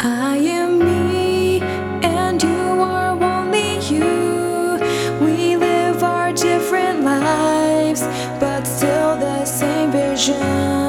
I am me, and you are only you. We live our different lives, but still the same vision.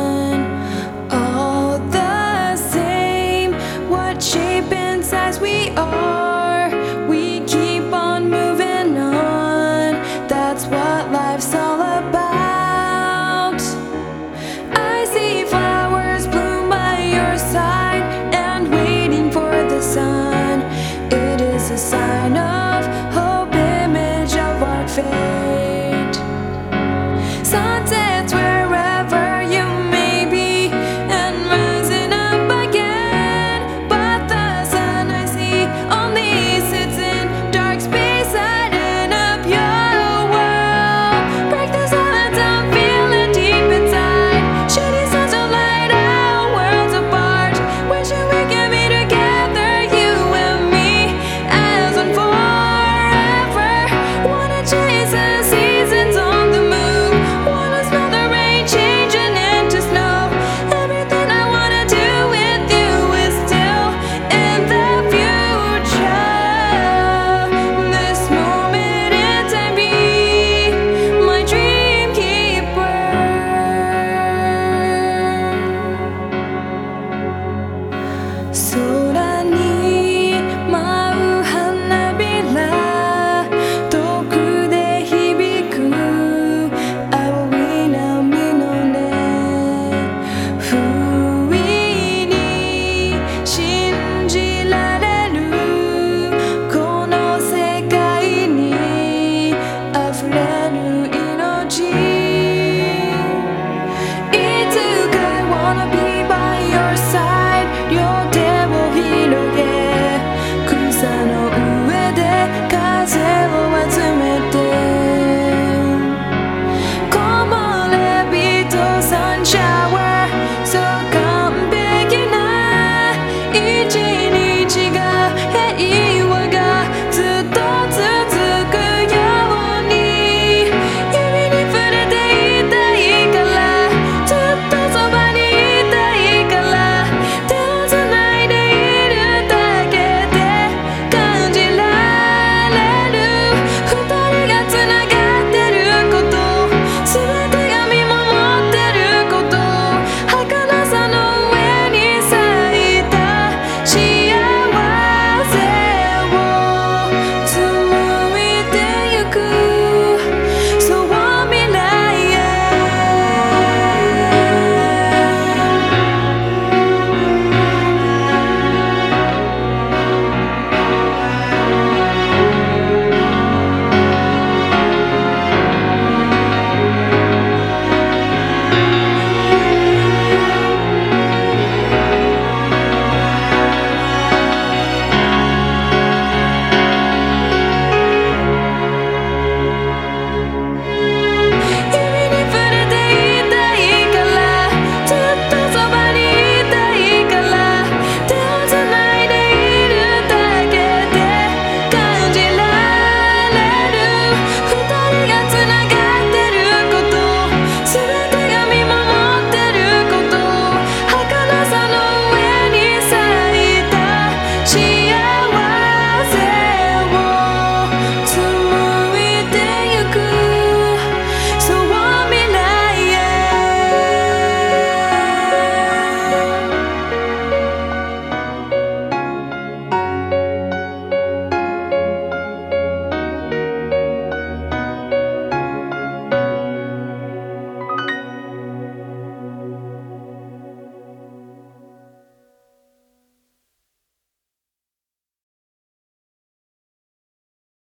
All the same, what shape and size we are, we keep on moving on. That's what life's all about. I see flowers bloom by your side and waiting for the sun. It is a sign of hope, image of our fate. Sunsets wherever you may be and rising up again, but the sun I see only sits in dark space, lighting up your world. Break the silence I'm feeling deep inside. Shady suns will light our worlds apart. Wishing we can be together, you and me, as one forever. Wanna chase the seasons on the move. Wanna smell the rain changing into snow. Everything I wanna do with you is still in the future. This moment in time be my dream keeper. So